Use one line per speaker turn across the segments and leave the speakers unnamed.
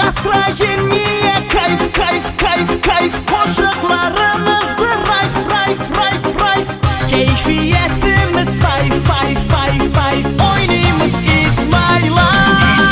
Настроение кайф, кайф, кайф, кайф. Qo'shiqlarimizda rayf, rayf, rayf, rayf. Keyfiyatimiz fayf, fayf, fayf, fayf. O'ynaymiz is my life.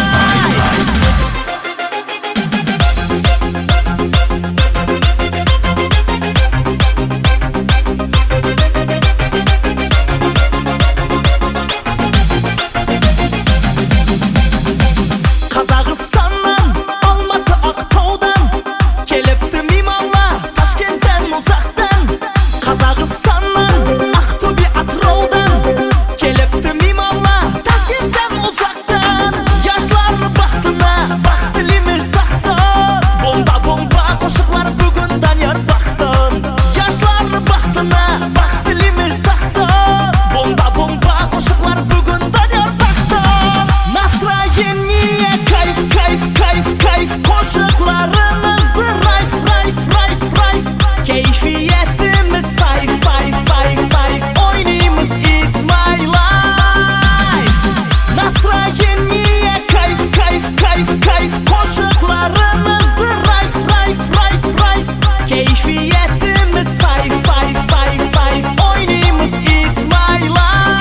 Qozog'istondan Olmati Aqto'dan kelibdi mehmonlar Toshkentdan uzoqdan. Qozog'istondan Aqto'be atrofidan kelibdi mehmonlar Toshkentdan uzoqdan. Yoshlarning baxtini baxtilimiz taqdir. Bomba bomba qo'shiqlar bugun Doniyor baxtin. Yoshlarning baxtini baxtilimiz taqdir. Bomba bomba qo'shiqlar bugun Doniyor baxtin. Настроение кайф, кайф, кайф, кайф. Qo'shiqlarimizda rayf, rayf, rayf, rayf. Keyfiyatimiz fayf, fayf, fayf, fayf. O'ynaymiz is my life. Настроение кайф, кайф, кайф, кайф. Qo'shiqlarimizda rayf, rayf, rayf, rayf. Keyfiyatimiz fayf, fayf, fayf, fayf. O'ynaymiz is my life.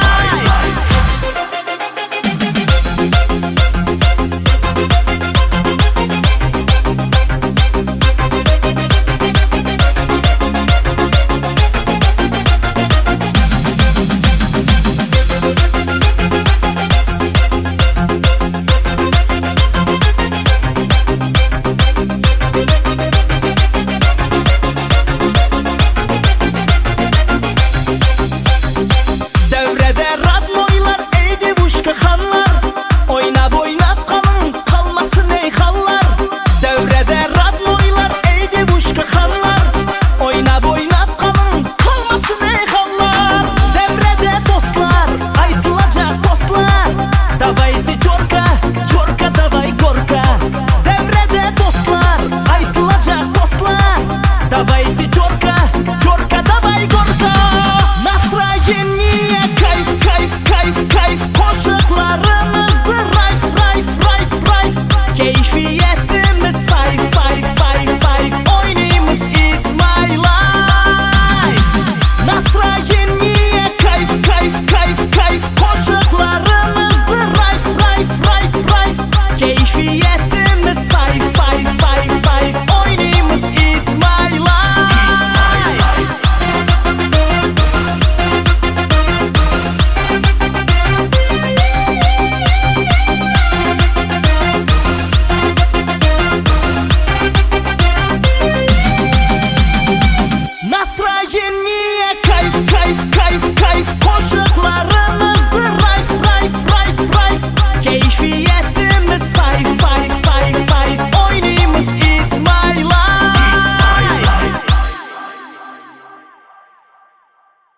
Devrede radnoylar eydi buşka xanlar. Oynab oynab qalın qalmasın ey xallar. Devrede radnoylar eydi buşka xanlar. Oynab oynab qalın qalmasın ey xallar. Devrede dostlar aytılacak dostlar. Davaydi jorka, jorka davay gorka. Devrede dostlar aytılacak dostlar. Davaydi jorka, jorka davay gorka. Настроение кайф, кайф, кайф, кайф. Qo'shiqlarimizda rayf, rayf, rayf, rayf. Keyfiyatimiz fayf, fayf, fayf, fayf. O'ynaymiz is my life. Настроение кайф, кайф, кайф, кайф. Qo'shiqlarimizda rayf, rayf, rayf, rayf. Keyfiyatimiz fayf, fayf, fayf, fayf. O'ynaymiz is my life. Настроение кайф, кайф, кайф, кайф. Qo'shiqlar